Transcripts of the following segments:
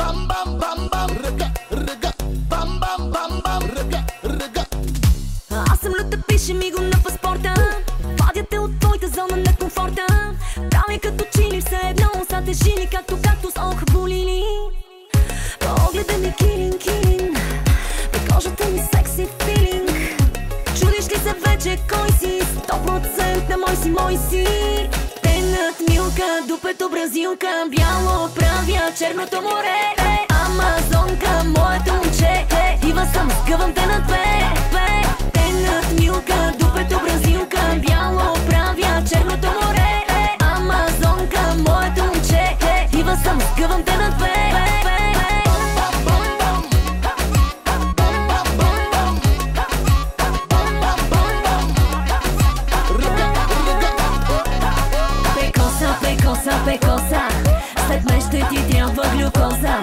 Бам бам бам бам, ръка, ръка. Бам бам бам бам, ръка, ръка. Аз съм люта, пише ми го на паспорта. Вадя те от твоята зона на комфорта. Прави като чили, все едно са тежини, както с ох болили. Погледа ми килин, килин, по кожата ми секси филинг. Чудиш ли се вече кой си? 100% на мой си. Тенът милка, дупето бразилка, бяло правя черното море. Амазонка, моето момче, ива съм, сгъвам те на две. Тенът милка, дупето бразилка, бяло правя черното море. Амазонка, моето момче, ива съм, сгъвам те на две. Пекоса, след мен ще ти трябва глюкоза.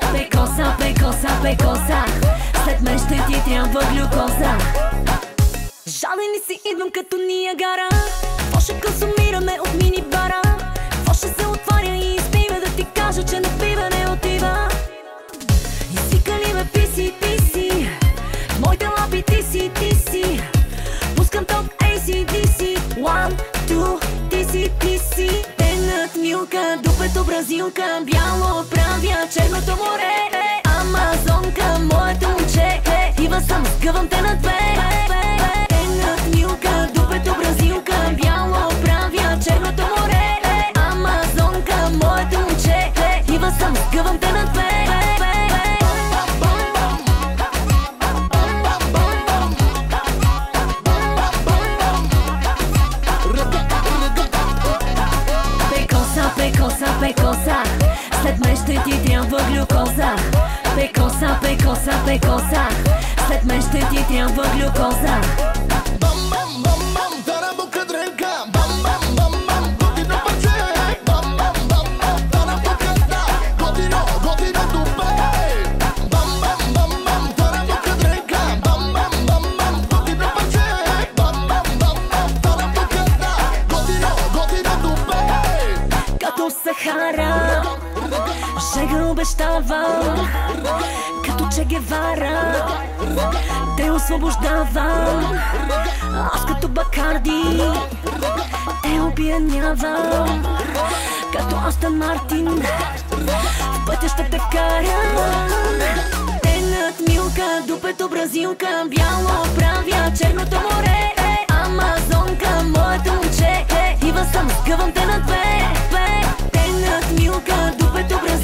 Пекоса, след мен ще ти трябва глюкоза. Жален ли си, идвам като Ниагара? Какво ще консумираме от мини-бара? Какво ще се отваря и изпива, да ти кажа, че на пива не отива? Извика ли ме писи, в моите лапи ти си. Пускам топ AC/DC, 1, 2, ти си. Тенът милка, дупето бразилка, бяло правя черното море. Амазонка, моето момче, ива съм, сгъвам те на две. Тенът милка, дупето бразилка, бяло правя черното море. Амазонка, моето момче, ива съм, сгъвам те на две. Пекоса, след мен ще ти трябва глюкоза. Пекоса, след мен ще ти трябва глюкоза. Бам бам бам бам, дара бука дренка. Бам бам бам бам, готино парче. Бам бам бам бам, дара бука да. Готино дупе. Бам бам бам бам, дара бука дренка. Бам бам бам бам, готино парче. Бам бам бам бам, дара бука да. Готино дупе. Като Сахара, жега обещавам, като Че Гевара, те освобождавам. Аз като Бакарди, те опиянявам, като Астън Мартин, в пътя ще те вкарам. Тенът милка, дупето бразилка, бяло правя черното море. Амазонка, моето момче, ива съм, сгъвам те на две. Тенът милка, дупето бразилка,